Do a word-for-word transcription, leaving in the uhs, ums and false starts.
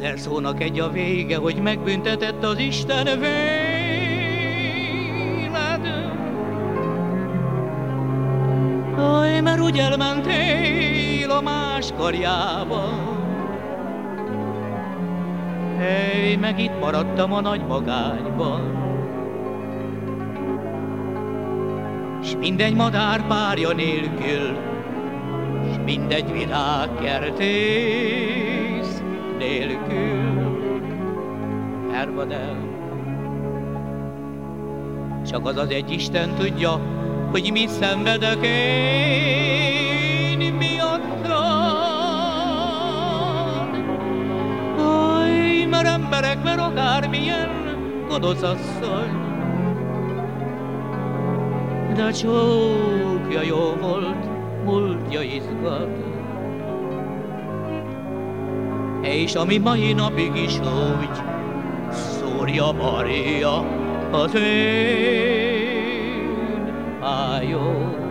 Ezer szónak egy a vége, hogy megbüntetett az Isten véled. Aj, mert úgy elmentél a más karjába. Hey, meg itt maradtam a nagy magányban. S mindegy madár párja nélkül, s mindegy virágkertész nélkül. Hervad el. Csak az az egy Isten tudja, hogy mit szenvedek én miattad. Aj, mert emberek, mert akármilyen gonosz asszony, de a csókja jó volt, múltja izgat. És ami mai napig is úgy szórja Maria az én ájó.